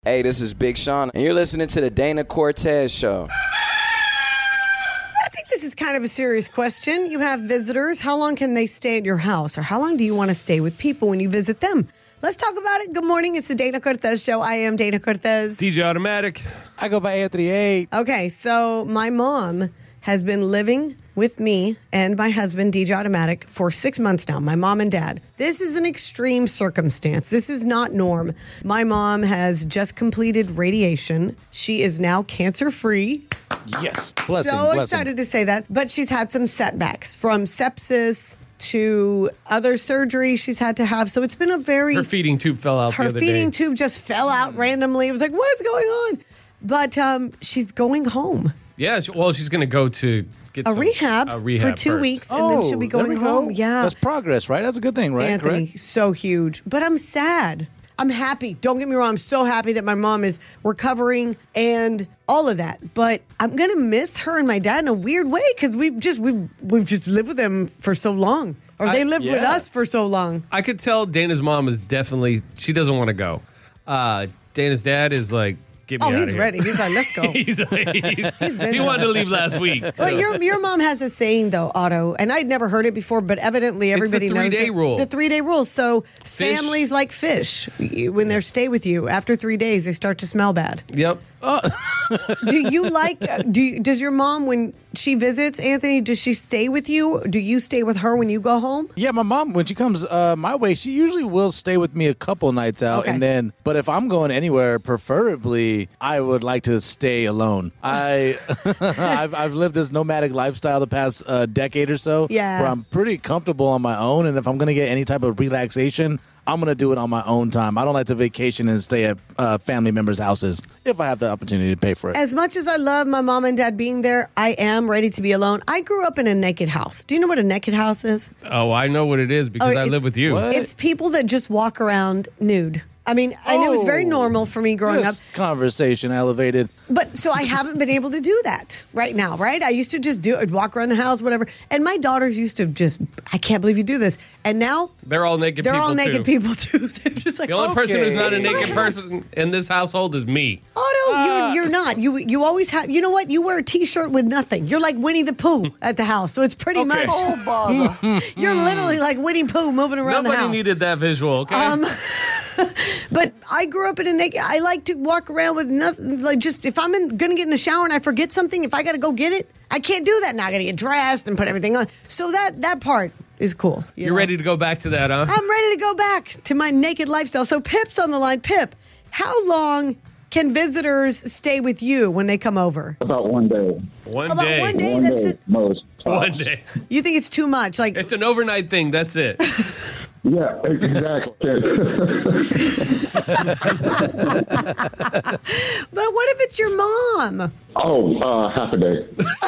Hey, this is Big Sean, and you're listening to the Dana Cortez Show. I think this is kind of a serious question. You have visitors. How long can they stay at your house? Or how long do you want to stay with people when you visit them? Let's talk about it. Good morning. It's the Dana Cortez Show. I am Dana Cortez. DJ Automatic. I go by Anthony A. Okay, so my mom has been living with me and my husband, DJ Automatic, for 6 months now, my mom and dad. This is an extreme circumstance. This is not norm. My mom has just completed radiation. She is now cancer-free. Yes. Blessing. Excited to say that. But she's had some setbacks from sepsis to other surgery she's had to have. So it's been a very... Her feeding tube fell out the other day. Her feeding tube just fell out randomly. It was like, what is going on? But she's going home. Yeah, she's going to go to get a rehab for 2 first. weeks, and then she'll be going home. Yeah. That's progress, right? That's a good thing, right? Anthony, Correct? so huge. But I'm sad. I'm happy. Don't get me wrong. I'm so happy that my mom is recovering and all of that. But I'm going to miss her and my dad in a weird way because we've just lived with them for so long. Or they lived with us for so long. I could tell Dana's mom is definitely, she doesn't want to go. Dana's dad is like, get me out of here. He's ready. He's like, let's go. He wanted to leave last week. So. Well, your mom has a saying, though, Otto, and I'd never heard it before, but evidently everybody knows it. It's the 3-day rule. The 3-day rule. So families like fish, when they stay with you, after 3 days, they start to smell bad. Yep. Does your mom, when she visits, Anthony, does she stay with you? Do you stay with her when you go home? Yeah, my mom, when she comes my way, she usually will stay with me a couple nights out. Okay. But if I'm going anywhere, preferably, I would like to stay alone. I've lived this nomadic lifestyle the past decade or so. Yeah. Where I'm pretty comfortable on my own. And if I'm going to get any type of relaxation, I'm going to do it on my own time. I don't like to vacation and stay at family members' houses if I have the opportunity to pay for it. As much as I love my mom and dad being there, I am ready to be alone. I grew up in a naked house. Do you know what a naked house is? Oh, I know what it is because I live with you. What? It's people that just walk around nude. I mean, and it was very normal for me growing up. Conversation elevated. But so I haven't been able to do that right now, right? I used to just walk around the house, whatever. And my daughters used to just, I can't believe you do this. And now they're all naked they're people all naked too. people too. They're just like, the only person who's not a it's naked my person in this household is me. Oh no, you're not. You always have. You know what? You wear a T-shirt with nothing. You're like Winnie the Pooh at the house. So it's pretty much. Oh, bother. You're literally like Winnie Pooh moving around the house. Nobody needed that visual. Okay. But I grew up in a naked. I like to walk around with nothing. Like just if I'm going to get in the shower and I forget something, if I got to go get it, I can't do that now. I got to get dressed and put everything on. So that part is cool. You're ready to go back to that, huh? I'm ready to go back to my naked lifestyle. So Pip's on the line. Pip, how long can visitors stay with you when they come over? About 1 day. One About day. 1 day. One That's day, it. most. One day. You think it's too much? Like It's an overnight thing. That's it. Yeah, exactly. But what if it's your mom? Half a day.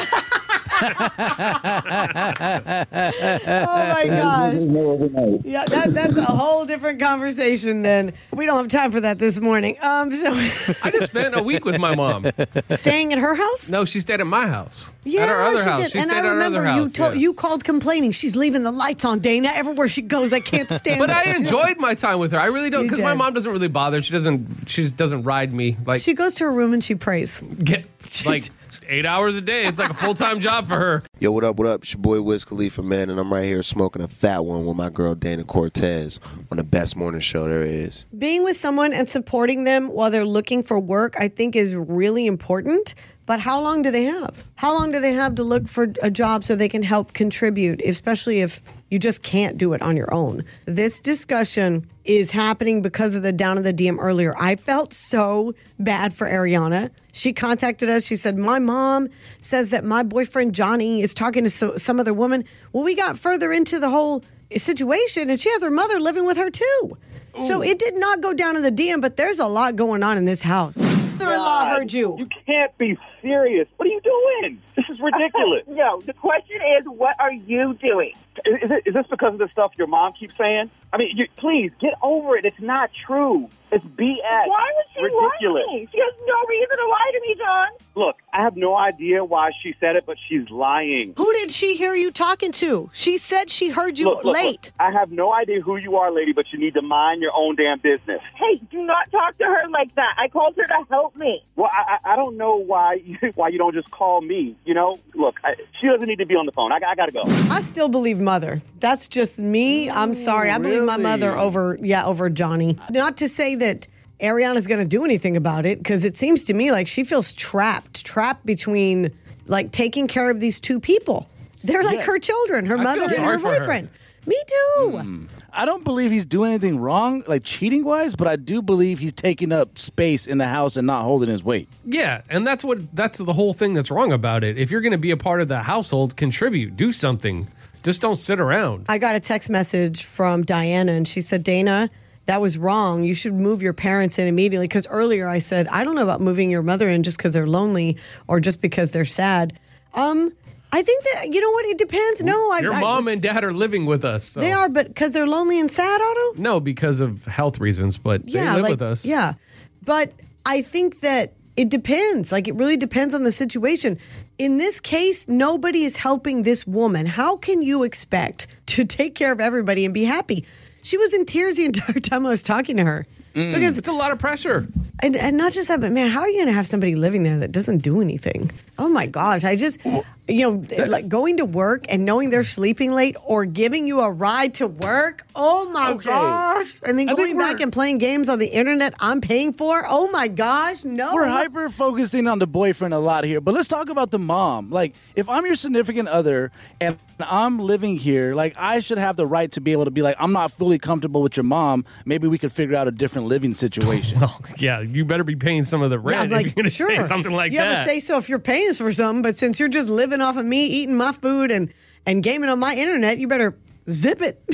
Oh my gosh. No overnight. Yeah, that's a whole different conversation then. We don't have time for that this morning. So I just spent a week with my mom. staying at her house? No, she stayed at my house. Yeah, at our other she house. did. She and stayed I at our remember other you house. you called complaining. She's leaving the lights on, Dana. Everywhere she goes, I can't stand But it. I enjoyed my time with her. I really don't, You because my did. mom doesn't really bother. She doesn't ride me like She goes to her room and she prays. get like 8 hours a day. It's like a full-time job for her. Yo, what up, what up? It's your boy Wiz Khalifa, man, and I'm right here smoking a fat one with my girl Dana Cortez on the best morning show there is. Being with someone and supporting them while they're looking for work, I think is really important. But how long do they have? How long do they have to look for a job so they can help contribute, especially if you just can't do it on your own? This discussion is happening because of the down in the DM earlier. I felt so bad for Ariana. She contacted us. She said, my mom says that my boyfriend Johnny is talking to some other woman. Well, we got further into the whole situation, and she has her mother living with her, too. Ooh. So it did not go down in the DM, but there's a lot going on in this house. Yeah, mother-in-law God. heard you. You can't be serious. What are you doing? This is ridiculous. No, the question is, what are you doing? Is this because of the stuff your mom keeps saying? I mean, please, get over it. It's not true. It's BS. Why would she ridiculous. lie to me? She has no reason to lie to me, John. Look, I have no idea why she said it, but she's lying. Who did she hear you talking to? She said she heard you late. Look, I have no idea who you are, lady, but you need to mind your own damn business. Hey, do not talk to her like that. I called her to help me. Well, I don't know why you don't just call me. You know, look, she doesn't need to be on the phone. I got to go. I still believe mother. That's just me. I'm sorry. I believe my mother over Johnny. Not to say that Ariana's going to do anything about it, because it seems to me like she feels trapped between like taking care of these two people. They're like her children, her mother and her boyfriend. Me too. I don't believe he's doing anything wrong, like cheating wise, but I do believe he's taking up space in the house and not holding his weight. Yeah, and that's the whole thing that's wrong about it. If you're going to be a part of the household, contribute, do something. Just don't sit around. I got a text message from Diana, and she said, Dana, that was wrong. You should move your parents in immediately. Because earlier I said, I don't know about moving your mother in just because they're lonely or just because they're sad. I think that, you know what, it depends. No, Your mom and dad are living with us. So. They are, but because they're lonely and sad, Otto? No, because of health reasons, but they live with us. Yeah, but I think that it depends. Like, it really depends on the situation. In this case, nobody is helping this woman. How can you expect to take care of everybody and be happy? She was in tears the entire time I was talking to her. Because it's a lot of pressure. And not just that, but man, how are you going to have somebody living there that doesn't do anything? Oh my gosh. I just, like going to work and knowing they're sleeping late or giving you a ride to work. Oh my gosh. And then going back and playing games on the internet I'm paying for. Oh my gosh. No. We're hyper focusing on the boyfriend a lot here, but let's talk about the mom. Like, if I'm your significant other and I'm living here, like, I should have the right to be able to be like, I'm not fully comfortable with your mom. Maybe we could figure out a different living situation. Well, yeah, you better be paying some of the rent if you're going to say something like that. You have to say so if you're paying us for something, but since you're just living off of me, eating my food and gaming on my internet, you better zip it.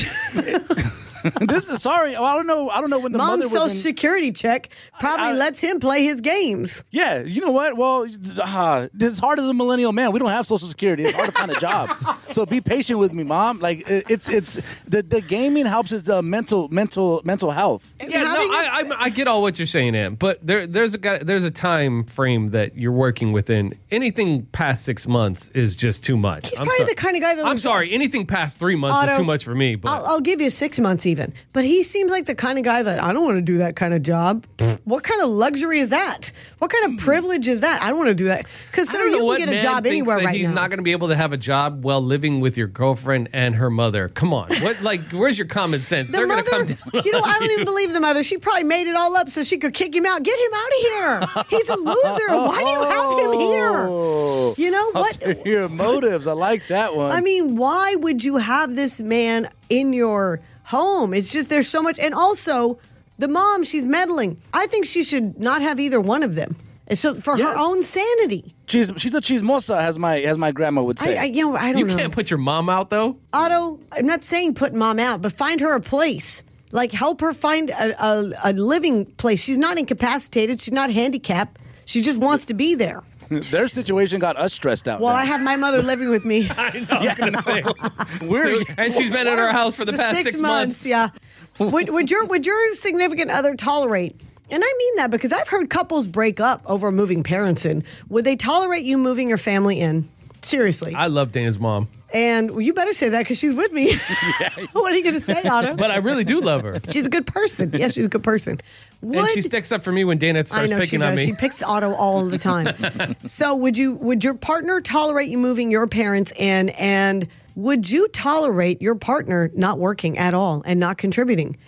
This is sorry. I don't know when the Mom's mother was Social Security check probably lets him play his games. Yeah, you know what? Well, as hard as a millennial man, we don't have Social Security. It's hard to find a job. So be patient with me, Mom. Like, it's the gaming helps is the mental health. Yeah, I get all what you're saying, Em, but there's a time frame that you're working within. Anything past 6 months is just too much. He's probably the kind of guy that I'm sorry. Anything past 3 months is too much for me. But I'll give you 6 months even. But he seems like the kind of guy that I don't want to do that kind of job. What kind of luxury is that? What kind of privilege is that? I don't want to do that. Because I don't know you what can get a man job thinks anywhere that right he's now. not going to be able to have a job while living with your girlfriend and her mother. Come on, where's your common sense? The They're mother, going to come down. I don't even believe the mother. She probably made it all up so she could kick him out. Get him out of here. He's a loser. Why do you have him here? You know what? Ulterior motives. I like that one. I mean, why would you have this man in your home? It's just there's so much. And also, the mom, she's meddling. I think she should not have either one of them. So for her own sanity. She's a chismosa, as my grandma would say. I don't know. You can't put your mom out, though? Otto, I'm not saying put mom out, but find her a place. Like, help her find a living place. She's not incapacitated. She's not handicapped. She just wants to be there. Their situation got us stressed out. Well, now. I have my mother living with me. I know. I was going to say. And she's been at our house for the past 6 months. Yeah. Would your significant other tolerate? And I mean that because I've heard couples break up over moving parents in. Would they tolerate you moving your family in? Seriously. I love Dana's mom. And you better say that because she's with me. What are you going to say, Otto? But I really do love her. She's a good person. Yes, she's a good person. And she sticks up for me when Dana starts picking on me. She picks Otto all the time. So would your partner tolerate you moving your parents in, and would you tolerate your partner not working at all and not contributing?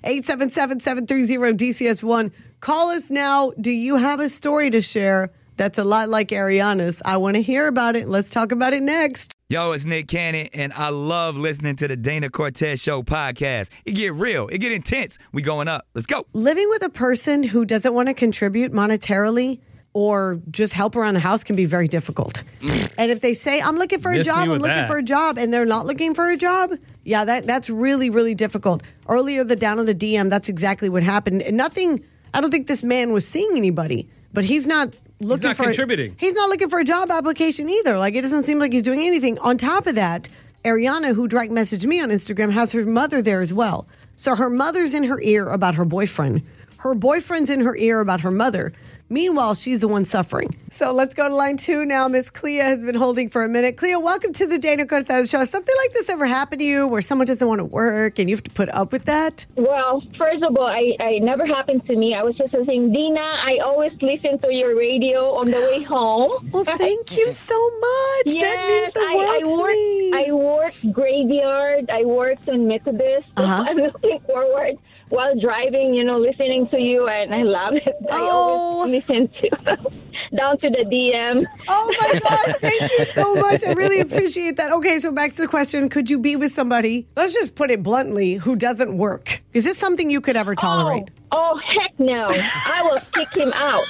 877-730-DCS1. Call us now. Do you have a story to share that's a lot like Ariana's? I want to hear about it. Let's talk about it next. Yo, it's Nick Cannon, and I love listening to the Dana Cortez Show podcast. It get real. It get intense. We going up. Let's go. Living with a person who doesn't want to contribute monetarily or just help around the house can be very difficult. And if they say, I'm looking for a job, and they're not looking for a job, yeah, that's really, really difficult. Earlier, down on the DM, that's exactly what happened. And I don't think this man was seeing anybody, but he's not looking not for contributing. He's not looking for a job application either. Like, it doesn't seem like he's doing anything. On top of that, Ariana, who direct messaged me on Instagram, has her mother there as well. So her mother's in her ear about her boyfriend. Her boyfriend's in her ear about her mother. Meanwhile, she's the one suffering. So let's go to line 2 now. Miss Clea has been holding for a minute. Clea, welcome to the Dana Cortez Show. Something like this ever happened to you where someone doesn't want to work and you have to put up with that? Well, first of all, I never happened to me. I was just saying, Dina, I always listen to your radio on the way home. Well, thank you so much. Yes, that means the world to me. I work graveyard. I work in Methodist. So I'm looking forward while driving, listening to you, and I love it. I always listen to down to the DM. Oh, my gosh. Thank you so much. I really appreciate that. Okay, so back to the question. Could you be with somebody, let's just put it bluntly, who doesn't work? Is this something you could ever tolerate? Oh, heck no. I will kick him out.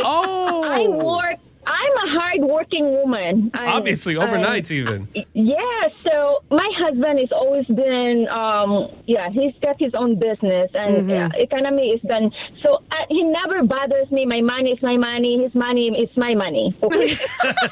I'm a hard-working woman. Obviously, overnights even. Yeah, so my husband has always been, he's got his own business, and economy is done. So he never bothers me. My money is my money. His money is my money. Okay? So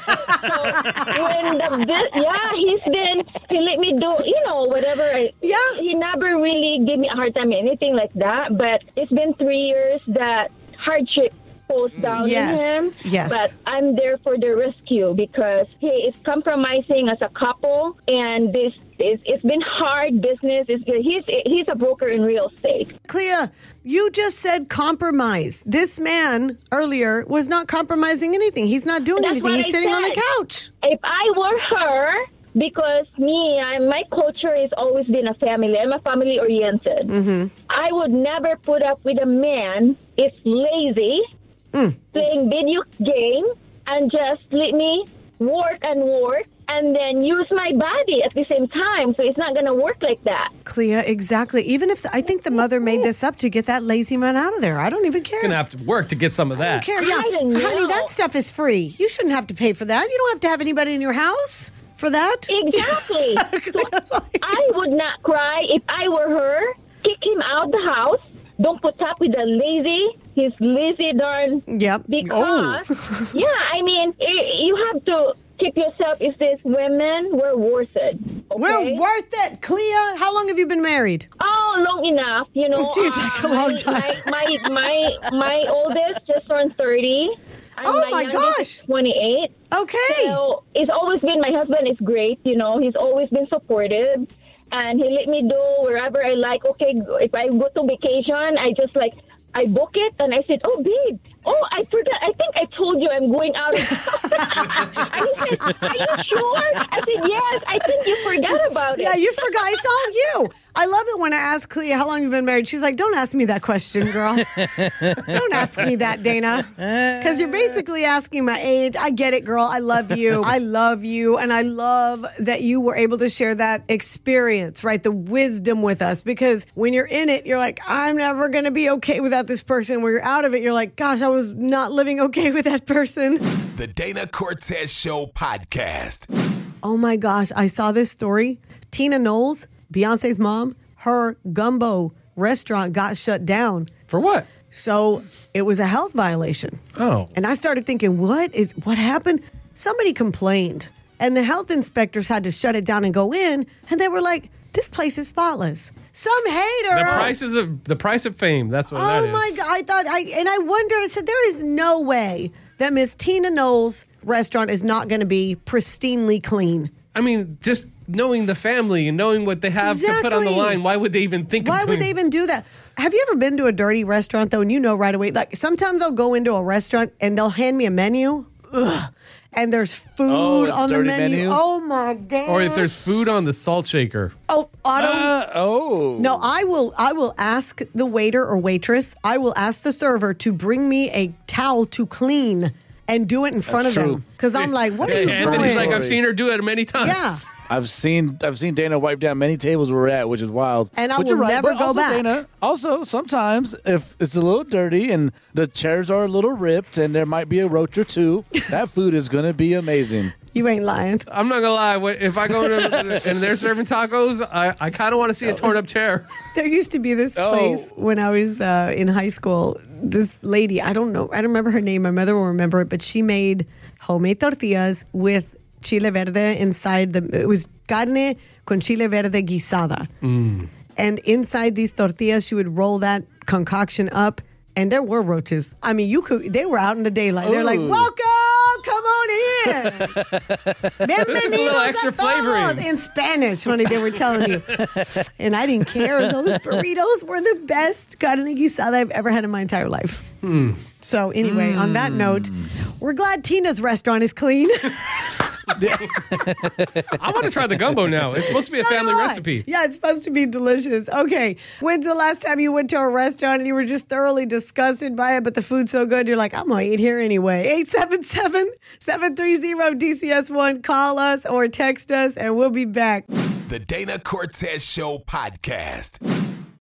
he let me do, whatever. He never really gave me a hard time or anything like that, but it's been 3 years that hardship pulls down in him. Yes. But I'm there for the rescue because he is compromising as a couple, and it's been hard business. He's a broker in real estate. Clea, you just said compromise. This man earlier was not compromising anything. He's not doing anything. He's sitting on the couch. If I were her, because my culture has always been a family. I'm a family oriented. I would never put up with a man is lazy, playing video game, and just let me work and then use my body at the same time. So it's not going to work like that. Clea, exactly. Even if I think the mother made this up to get that lazy man out of there. I don't even care. You're going to have to work to get some of that. I don't care. Yeah. Honey, that stuff is free. You shouldn't have to pay for that. You don't have to have anybody in your house for that. Exactly. So I would not cry if I were her. Kick him out the house. Don't put up with he's lazy darn. Yep. Because, you have to keep yourself. Is this women? We're worth it. Okay? We're worth it. Clea, how long have you been married? Oh, long enough. She's like a long time. My oldest just turned 30. And my gosh. 28. Okay. So it's always been, my husband is great. He's always been supportive. And he let me do wherever I like. Okay, if I go to vacation, I book it, and I said, "Oh, babe, I forgot. I think I told you I'm going out." And he said, "Are you sure?" I said, "Yes. I think you forgot about it." Yeah, you forgot. It's all you. I love it when I ask Clea how long you've been married. She's like, "Don't ask me that question, girl. Don't ask me that, Dana, because you're basically asking my age." I get it, girl. I love you. I love you, and I love that you were able to share that experience, right? The wisdom with us, because when you're in it, you're like, "I'm never going to be okay without this person." When you're out of it, you're like, "Gosh, I was not living okay with that person." The Dana Cortez Show podcast. Oh my gosh, I saw this story. Tina Knowles, Beyonce's mom, her gumbo restaurant got shut down. For what? So it was a health violation. Oh. And I started thinking, what happened? Somebody complained, and the health inspectors had to shut it down and go in, and they were like, this place is spotless. Some hater. The price of fame. That's what that is. Oh my God. I wondered, I said, there is no way that Miss Tina Knowles' restaurant is not going to be pristinely clean. I mean, just knowing the family and knowing what they have to put on the line, why would they even think of doing? Why would they even do that? Have you ever been to a dirty restaurant, though, and you know right away? Like, sometimes I'll go into a restaurant and they'll hand me a menu. Ugh. And there's food on the menu. Oh my God! Or if there's food on the salt shaker. No, I will ask the waiter or waitress. I will ask the server to bring me a towel to clean and do it in front of them. Because I'm like, what are you doing? Anthony's like, I've seen her do it many times. Yeah. I've seen Dana wipe down many tables where we're at, which is wild. And I will never go back. Dana, also, sometimes if it's a little dirty and the chairs are a little ripped and there might be a roach or two, that food is going to be amazing. You ain't lying. I'm not gonna lie. If I go to and they're serving tacos, I kind of want to see a torn up chair. There used to be this place when I was in high school. This lady, I don't remember her name. My mother will remember it, but she made homemade tortillas with chile verde inside it was carne con chile verde guisada. And inside these tortillas, she would roll that concoction up, and there were roaches. I mean, they were out in the daylight. They're like, welcome, come on in. Just a little extra flavoring. In Spanish, honey, they were telling you. And I didn't care. Those burritos were the best carne guisada I've ever had in my entire life. So anyway, on that note, we're glad Tina's restaurant is clean. I want to try the gumbo now. It's supposed to be a family recipe. Yeah, it's supposed to be delicious. Okay, when's the last time you went to a restaurant and you were just thoroughly disgusted by it, but the food's so good, you're like, I'm going to eat here anyway. 877-730-DCS1. Call us or text us, and we'll be back. The Dana Cortez Show podcast.